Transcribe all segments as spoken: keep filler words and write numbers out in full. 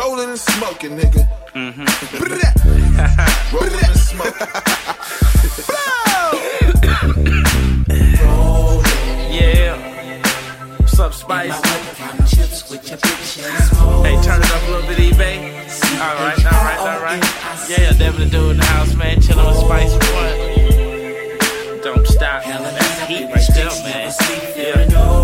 rolling and smoking, nigga. Mm-hmm. Rolling and smoking. Yeah. What's up, Spice? Hey, turn it up a little bit, eBay. Alright, alright, alright. Yeah, Devin the dude in the house, man. Chillin' with Spice. What? Don't stop. That's heat right there, man. Yeah.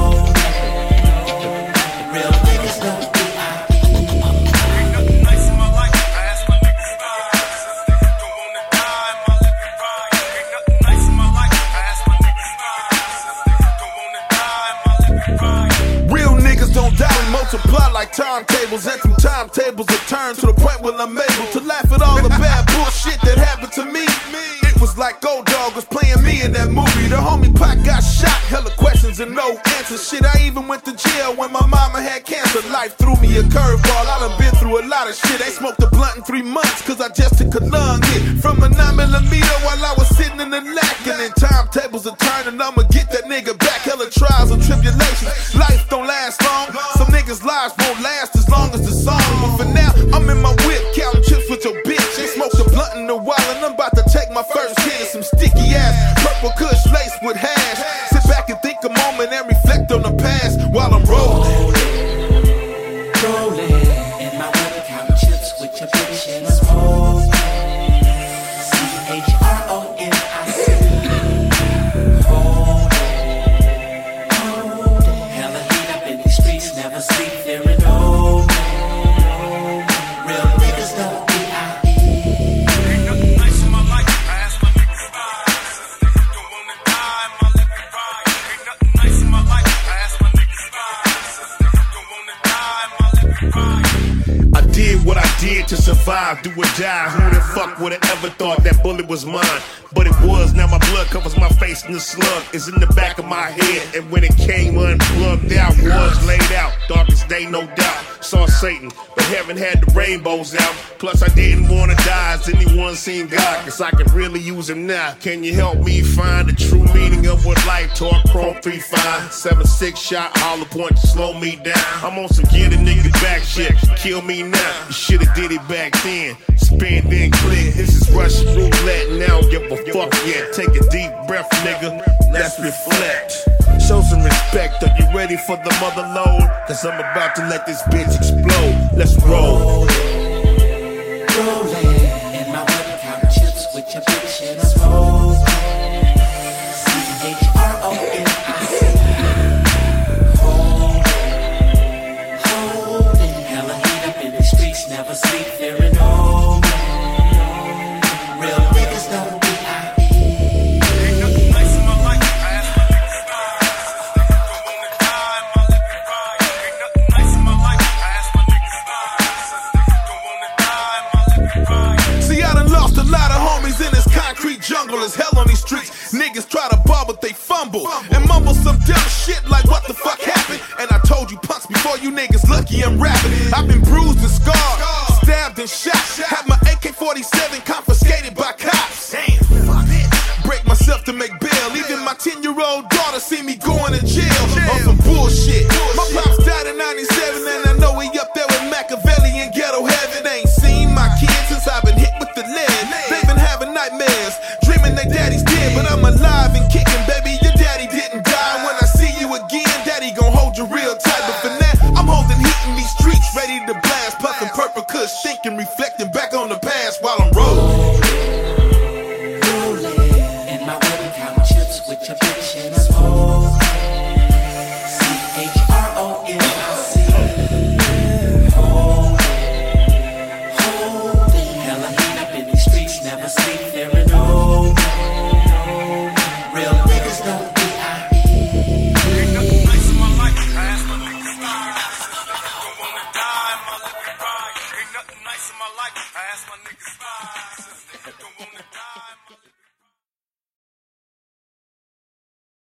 Don't die, we multiply like timetables. And some timetables are turned to the point where I'm able to laugh at all the bad bullshit that happened to me. It was like Gold Dog was playing me in that movie. The homie Pac got shot, hella questions and no answers. Shit, I even went to jail when my mama had cancer. Life threw me a curveball, I done been through a lot of shit. Ain't smoked a blunt in three months, cause I just took a lung hit from a nine millimeter while I was sitting in the lack. And then timetables are turning, I'ma get that nigga back. Hella trials and tribulations, life don't last long. Some niggas' lives won't last as long as the song. But for now, I'm in my whip, counting chips with your bitch. Ain't smoked a blunt in a while, and I'm about to take my first hit of some sticky ass purple kush laced with hash. Sit back and think a moment and reflect on the past while I'm rolling. Rolling in my whip, counting chips with your bitch and smoke. C H R O N I C. Never sleep, fearing no man. Real niggas don't be out. Ain't nothing nice in my life. I ask my niggas why. Since they don't wanna die, my let me ride. Ain't nothing nice in my life. I ask my niggas why. Since they don't wanna die, my let me ride. I did what I did to survive, do or die. Who the fuck would've ever thought that bullet was mine? But it was, now my blood covers my face and the slug is in the back of my head. And when it came unplugged, there I was laid out. Darkest day, no doubt. Saw Satan, but heaven had the rainbows out. Plus I didn't wanna die. Has anyone seen God? Cause I can really use him now. Can you help me find the true meaning of what life taught? Chrome three five seven six shot, hollow point to slow me down. I'm on some get a nigga back shit. Kill me now. You shoulda did it back then. Spin then clear. This is Russian roulette. Now give a fuck yet. Take a deep breath, nigga. Let's reflect. Show some respect. Are you ready for the mother load? Cause I'm about to let this bitch explode. Let's roll. Rolling in my whip, counting chips with your bitch and smoke. C H R O N I C. Holding, holding. Hella heat up in the streets, never sleep, fearing no man. Real niggas don't be out. Ain't nothing nice in my life. I ask my niggas why. Since they don't wanna die, my let me ride. Ain't nothing nice in my life. I ask my niggas why. Since they don't wanna die, my let me ride. See, I done lost a lot of homies in this concrete jungle. It's hell on these streets. Niggas try to ball, but they fumble and mumble some dumb shit like what the fuck happened. And I told you punks before, you niggas lucky I'm rapping. I've been bruised and scarred, stabbed and shot. Had my A K forty-seven confiscated by cops. Damn, fuck it. Break myself to make bail. Even my ten-year-old daughter see me going to jail on some bullshit. My pops died in ninety-seven, and I know he up there with Machiavelli in ghetto heaven. Ain't seen my kids since I've been hit with the lead. They've been having nightmares, dreaming their daddy's dead, but I'm alive and kicking, baby. Your daddy didn't die. When I see you again, daddy gon' hold you real tight. But for now, I'm holding heat in these streets, ready to blast, puffing purple kush, thinking, reflecting back on the past while I'm rolling. Rolling in my whip, counting chips with your bitch